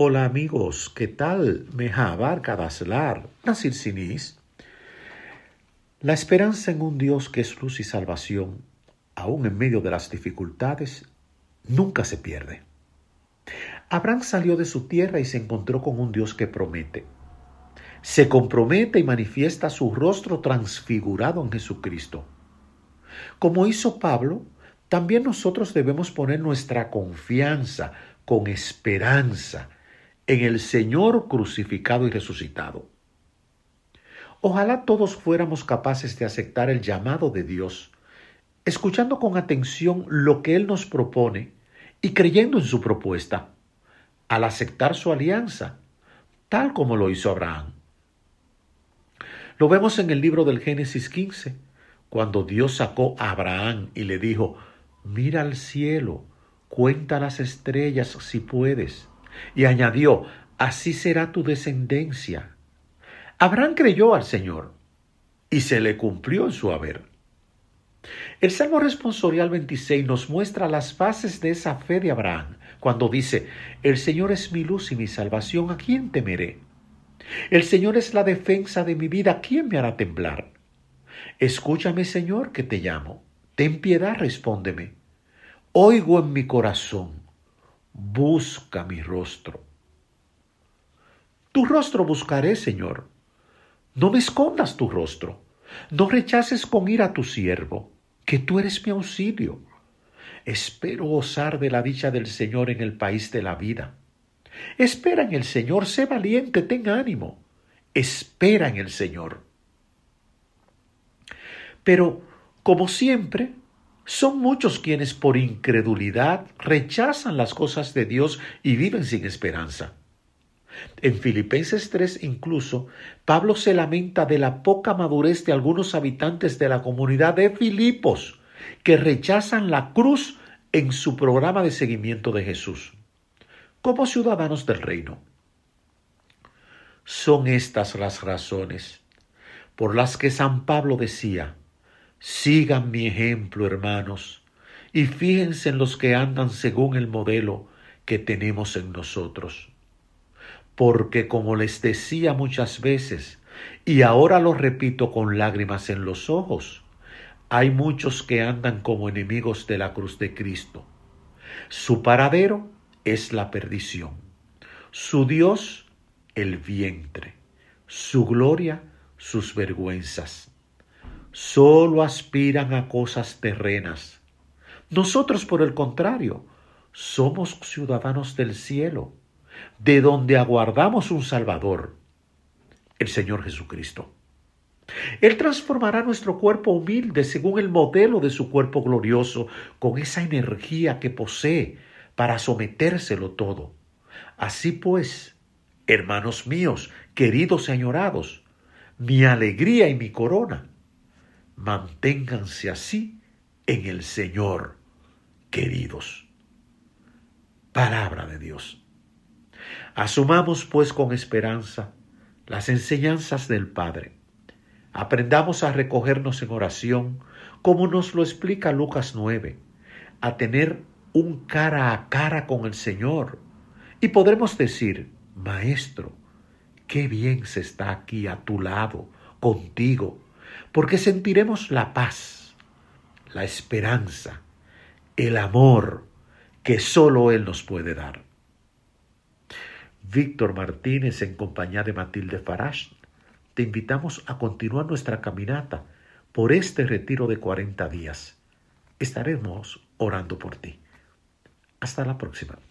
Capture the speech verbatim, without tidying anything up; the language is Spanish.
Hola amigos, ¿qué tal? Mehabar Kadaslar, Nasir Sinis. La esperanza en un Dios que es luz y salvación, aún en medio de las dificultades, nunca se pierde. Abraham salió de su tierra y se encontró con un Dios que promete. Se compromete y manifiesta su rostro transfigurado en Jesucristo. Como hizo Pablo, también nosotros debemos poner nuestra confianza con esperanza en el Señor crucificado y resucitado. Ojalá todos fuéramos capaces de aceptar el llamado de Dios, escuchando con atención lo que Él nos propone y creyendo en su propuesta, al aceptar su alianza, tal como lo hizo Abraham. Lo vemos en el libro del Génesis quince, cuando Dios sacó a Abraham y le dijo: mira al cielo, cuenta las estrellas si puedes. Y añadió: así será tu descendencia. Abraham creyó al Señor y se le cumplió en su haber. El Salmo responsorial veintiséis nos muestra las bases de esa fe de Abraham, cuando dice: el Señor es mi luz y mi salvación, ¿a quién temeré? El Señor es la defensa de mi vida, ¿a quién me hará temblar? Escúchame, Señor, que te llamo. Ten piedad, respóndeme. Oigo en mi corazón, busca mi rostro. Tu rostro buscaré, Señor. No me escondas tu rostro. No rechaces con ira a tu siervo, que tú eres mi auxilio. Espero gozar de la dicha del Señor en el país de la vida. Espera en el Señor, sé valiente, ten ánimo. Espera en el Señor. Pero, como siempre, son muchos quienes por incredulidad rechazan las cosas de Dios y viven sin esperanza. En Filipenses tres incluso, Pablo se lamenta de la poca madurez de algunos habitantes de la comunidad de Filipos, que rechazan la cruz en su programa de seguimiento de Jesús. Como ciudadanos del reino, son estas las razones por las que San Pablo decía: sigan mi ejemplo, hermanos, y fíjense en los que andan según el modelo que tenemos en nosotros. Porque como les decía muchas veces, y ahora lo repito con lágrimas en los ojos, hay muchos que andan como enemigos de la cruz de Cristo. Su paradero es la perdición, su Dios el vientre, su gloria sus vergüenzas. Solo aspiran a cosas terrenas. Nosotros, por el contrario, somos ciudadanos del cielo, de donde aguardamos un Salvador, el Señor Jesucristo. Él transformará nuestro cuerpo humilde según el modelo de su cuerpo glorioso, con esa energía que posee para sometérselo todo. Así pues, hermanos míos, queridos y añorados, mi alegría y mi corona, manténganse así en el Señor, queridos. Palabra de Dios. Asumamos pues con esperanza las enseñanzas del Padre. Aprendamos a recogernos en oración, como nos lo explica Lucas nueve, a tener un cara a cara con el Señor. Y podremos decir: Maestro, qué bien se está aquí a tu lado, contigo, porque sentiremos la paz, la esperanza, el amor que solo Él nos puede dar. Víctor Martínez, en compañía de Matilde Farage, te invitamos a continuar nuestra caminata por este retiro de cuarenta días. Estaremos orando por ti. Hasta la próxima.